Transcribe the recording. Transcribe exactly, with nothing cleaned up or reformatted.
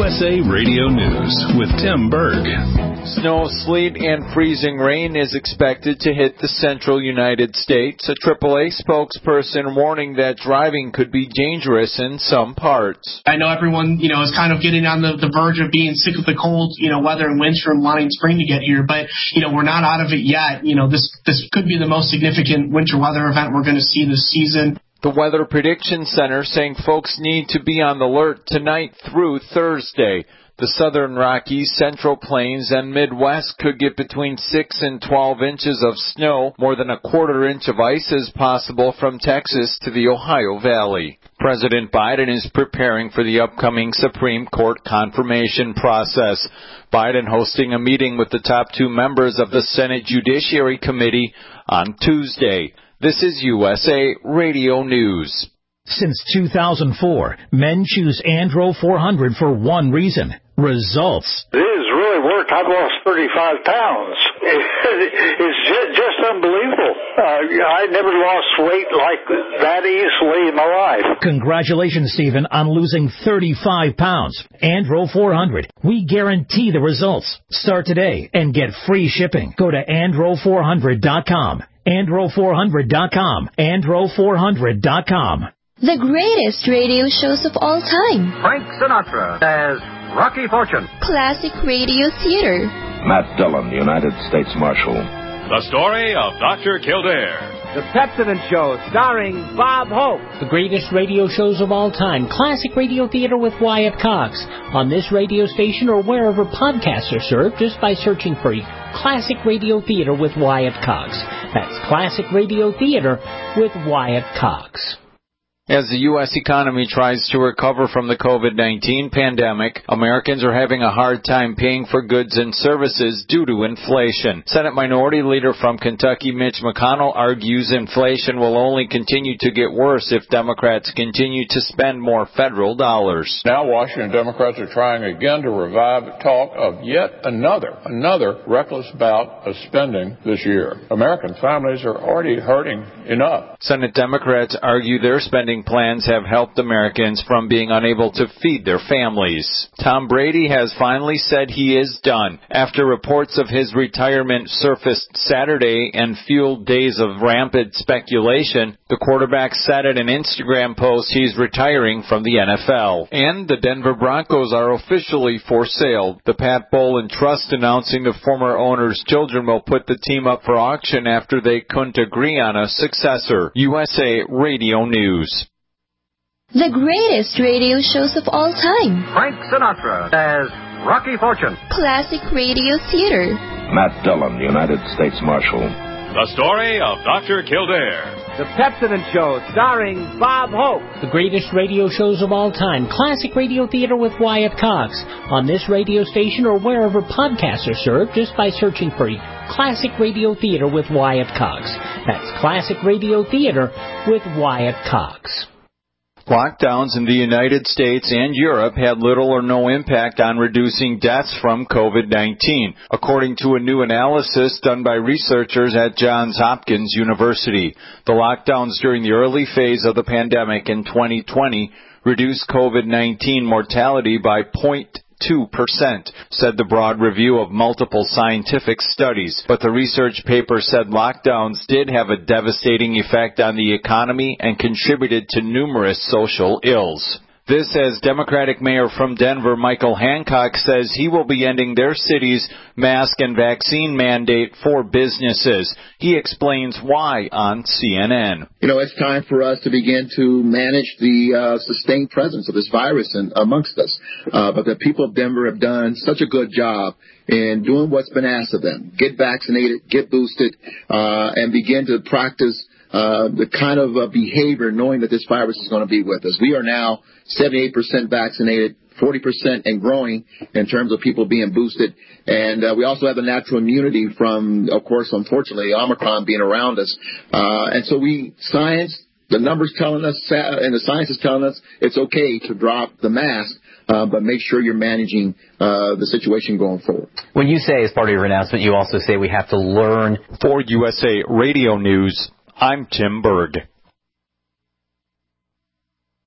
U S A Radio News with Tim Berg. Snow, sleet, and freezing rain is expected to hit the central United States. A triple A spokesperson warning that driving could be dangerous in some parts. I know everyone, you know, is kind of getting on the, the verge of being sick of the cold, you know, weather and winter and wanting spring to get here, but, you know, we're not out of it yet. You know, this, this could be the most significant winter weather event we're going to see this season. The Weather Prediction Center saying folks need to be on the alert tonight through Thursday. The Southern Rockies, Central Plains, and Midwest could get between six and twelve inches of snow. More than a quarter inch of ice is possible from Texas to the Ohio Valley. President Biden is preparing for the upcoming Supreme Court confirmation process. Biden hosting a meeting with the top two members of the Senate Judiciary Committee on Tuesday. This is U S A Radio News. Since two thousand four, men choose Andro four hundred for one reason: results. It has really worked. I've lost thirty-five pounds. It's just unbelievable. Uh, I never lost weight like that easily in my life. Congratulations, Stephen, on losing thirty-five pounds. Andro four hundred. We guarantee the results. Start today and get free shipping. Go to andro four hundred dot com. andro four hundred dot com. andro four hundred dot com. The greatest radio shows of all time. Frank Sinatra as Rocky Fortune. Classic radio theater. Matt Dillon, United States Marshal. The story of Doctor Kildare. The Pepsodent Show, starring Bob Hope. The greatest radio shows of all time. Classic radio theater with Wyatt Cox. On this radio station or wherever podcasts are served, just by searching for Classic Radio Theater with Wyatt Cox. That's Classic Radio Theater with Wyatt Cox. As the U S economy tries to recover from the COVID nineteen pandemic, Americans are having a hard time paying for goods and services due to inflation. Senate Minority Leader from Kentucky, Mitch McConnell, argues inflation will only continue to get worse if Democrats continue to spend more federal dollars. Now Washington Democrats are trying again to revive talk of yet another, another reckless bout of spending this year. American families are already hurting enough. Senate Democrats argue their spending plans have helped Americans from being unable to feed their families. Tom Brady has finally said he is done. After reports of his retirement surfaced Saturday and fueled days of rampant speculation, the quarterback said in an Instagram post he's retiring from the N F L. And the Denver Broncos are officially for sale. The Pat Bowlen Trust announcing the former owner's children will put the team up for auction after they couldn't agree on a successor. U S A Radio News. The greatest radio shows of all time. Frank Sinatra as Rocky Fortune. Classic radio theater. Matt Dillon, United States Marshal. The story of Doctor Kildare. The Pepsodent Show, starring Bob Hope. The greatest radio shows of all time. Classic Radio Theater with Wyatt Cox. On this radio station or wherever podcasts are served, just by searching for Classic Radio Theater with Wyatt Cox. That's Classic Radio Theater with Wyatt Cox. Lockdowns in the United States and Europe had little or no impact on reducing deaths from COVID nineteen, according to a new analysis done by researchers at Johns Hopkins University. The lockdowns during the early phase of the pandemic in twenty twenty reduced COVID nineteen mortality by zero point two percent, said the broad review of multiple scientific studies. But the research paper said lockdowns did have a devastating effect on the economy and contributed to numerous social ills. This as Democratic Mayor from Denver, Michael Hancock, says he will be ending their city's mask and vaccine mandate for businesses. He explains why on C N N. You know, it's time for us to begin to manage the uh, sustained presence of this virus in, amongst us. Uh, but the people of Denver have done such a good job in doing what's been asked of them. Get vaccinated, get boosted, uh, and begin to practice Uh, the kind of uh, behavior knowing that this virus is going to be with us. We are now seventy-eight percent vaccinated, forty percent and growing in terms of people being boosted. And uh, we also have the natural immunity from, of course, unfortunately, Omicron being around us. Uh, and so we, science, the numbers telling us, and the science is telling us it's okay to drop the mask. Uh, but make sure you're managing uh, the situation going forward. When you say, as part of your announcement, you also say we have to learn. For U S A Radio News, I'm Tim Berg.